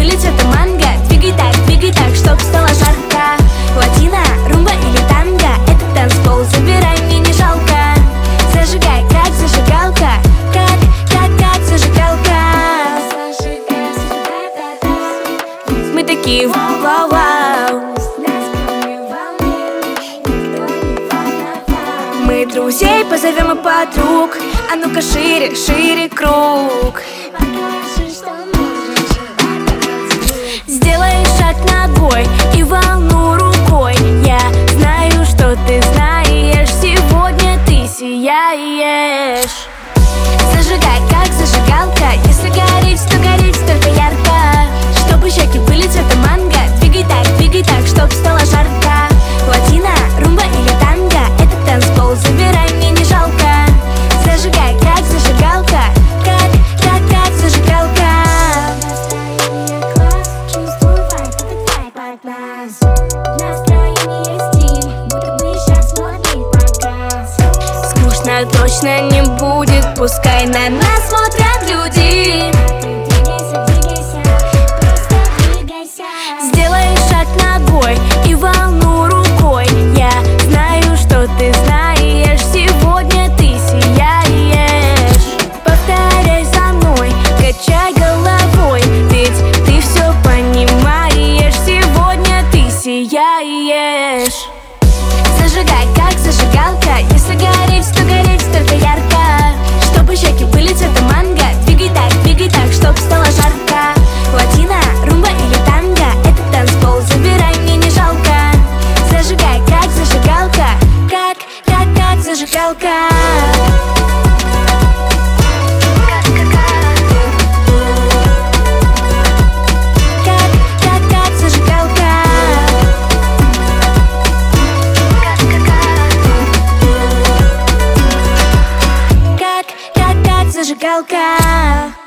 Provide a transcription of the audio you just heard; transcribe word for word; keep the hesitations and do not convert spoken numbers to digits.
были цвета манго. Двигай так, двигай так, чтоб стало жарко. Латино, румба или танго, это танцпол, забирай, мне не жалко. Зажигай, как зажигалка, как, как, как зажигалка. Мы такие вау-вау. Мы друзей позовем и подруг. А ну-ка шире, шире круг. Сделай шаг ногой и волну рукой. Я знаю, что ты знаешь, сегодня ты сияешь. Зажигай, как зажигалка, если гореть, то гореть только ярко. Чтобы щеки были цвета манго. Двигай так, двигай так, чтоб стало жарко. Латино, румба или танго, это танцпол, забирай, мне не жалко. Зажигай, как зажигалка, как, как, как зажигалка. Чувствую вайб, этот вайб от нас. Настроение стиль, будто бы сейчас модный показ. Скучно точно не будет, пускай на нас смотрят люди. Двигайся, двигайся, просто двигайся. Сделай шаг ногой и волну рукой. Я знаю, что ты знаешь, сегодня ты сияешь. Повторяй за мной, качай головой, ведь ты все понимаешь, сегодня ты сияешь. Зажигай, как зажигалка, если гореть, то гореть только ярко. Чтобы щеки были цвета манго. Двигай так, двигай так, чтоб стало жарко. Латино, румба или танго, это танцпол, забирай, мне не жалко. Зажигай, как зажигалка, как, как, как зажигалка. Зажигалка.